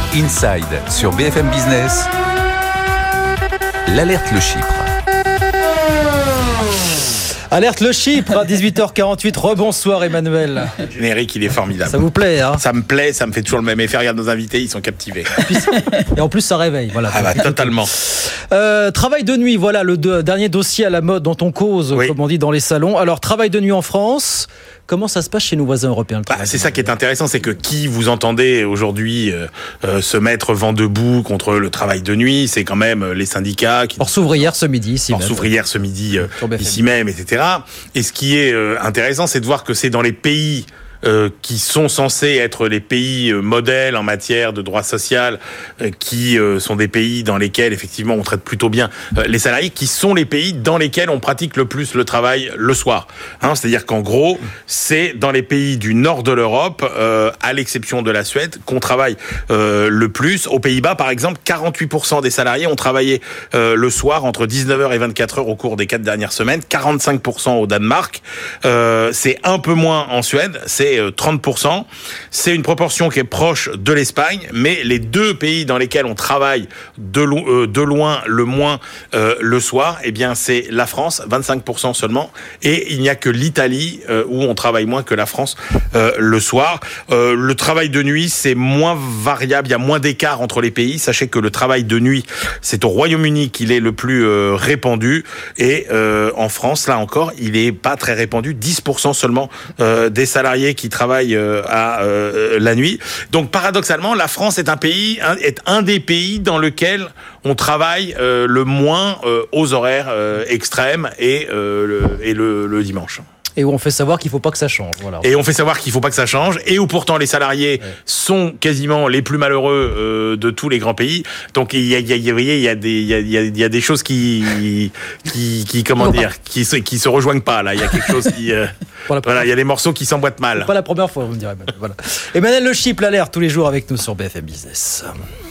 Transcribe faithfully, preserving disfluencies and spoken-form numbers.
Inside sur B F M Business. L'alerte Le Chypre. Alerte Le Chypre à dix-huit heures quarante-huit. Rebonsoir Emmanuel. Le générique, il est formidable. Ça vous plaît, hein? Ça me plaît, ça me fait toujours le même effet. Regarde nos invités, ils sont captivés. Et en plus, ça réveille. Voilà. Ah bah, totalement. Euh, travail de nuit, voilà le de, dernier dossier à la mode dont on cause, oui. Comme on dit dans les salons. Alors, travail de nuit en France. Comment ça se passe chez nos voisins européens? Bah, c'est ça qui est intéressant, c'est que qui vous entendez aujourd'hui euh, euh, se mettre vent debout contre le travail de nuit, c'est quand même les syndicats. Qui... Force ouvrière ce midi, ici Force même. ouvrière ce midi, euh, ici même, et cetera. Et ce qui est euh, intéressant, c'est de voir que c'est dans les pays Euh, qui sont censés être les pays euh, modèles en matière de droit social, euh, qui euh, sont des pays dans lesquels effectivement on traite plutôt bien euh, les salariés, qui sont les pays dans lesquels on pratique le plus le travail le soir. Hein, c'est-à-dire qu'en gros, c'est dans les pays du nord de l'Europe, euh, à l'exception de la Suède, qu'on travaille euh, le plus. Aux Pays-Bas, par exemple, quarante-huit pour cent des salariés ont travaillé euh, le soir entre dix-neuf heures et vingt-quatre heures au cours des quatre dernières semaines. quarante-cinq pour cent au Danemark. Euh, c'est un peu moins en Suède. C'est trente pour cent. C'est une proportion qui est proche de l'Espagne, mais les deux pays dans lesquels on travaille de, lo- euh, de loin le moins euh, le soir, eh bien c'est la France, vingt-cinq pour cent seulement, et il n'y a que l'Italie euh, où on travaille moins que la France euh, le soir. Euh, le travail de nuit, c'est moins variable, il y a moins d'écart entre les pays. Sachez que le travail de nuit, c'est au Royaume-Uni qu'il est le plus euh, répandu, et euh, en France, là encore, il est pas très répandu, dix pour cent seulement euh, des salariés qui travaillent euh, à euh, la nuit. Donc paradoxalement, la France est un pays, un, est un des pays dans lequel on travaille euh, le moins euh, aux horaires euh, extrêmes et, euh, le, et le, le dimanche. Et où on fait savoir qu'il ne faut pas que ça change. Voilà. Et on fait savoir qu'il ne faut pas que ça change, et où pourtant les salariés ouais. sont quasiment les plus malheureux euh, de tous les grands pays. Donc il y a, il y a, il y a des, il y a, il y a des choses qui, qui, qui comment dire, qui se, qui se rejoignent pas là. Il y a quelque chose qui, euh, voilà, il y a des morceaux qui s'emboîtent mal. Pas la première fois, vous me direz. Voilà. Emmanuel Le Chypre, l'alerte tous les jours avec nous sur B F M Business.